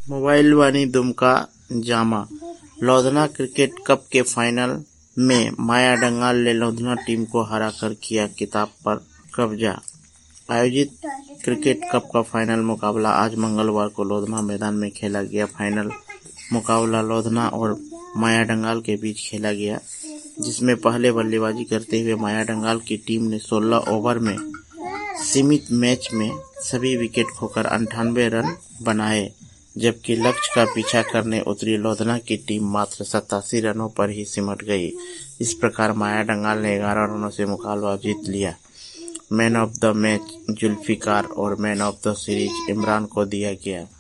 Mobile बनी Dumka Jama. Lodhna cricket cup के final में माया डंगाल ने लोधना टीम को हराकर किया खिताब पर कब्जा। आयोजित क्रिकेट कप का फाइनल मुकाबला आज मंगलवार को लोधना मैदान में खेला गया। फाइनल मुकाबला लोधना और माया डंगाल के बीच खेला गया, जिसमें पहले बल्लेबाजी करते हुए माया डंगाल की टीम ने 16 ओवर में सीमित मैच में सभी विकेट खोकर 98 रन बनाए, जबकि लक्ष्य का पीछा करने उतरी लोधना की टीम मात्र 87 रनों पर ही सिमट गई। इस प्रकार माया डंगाल ने 11 रनों से मुकाबला जीत लिया। Man of the match Zulfikar और man of the series Imran को दिया गया।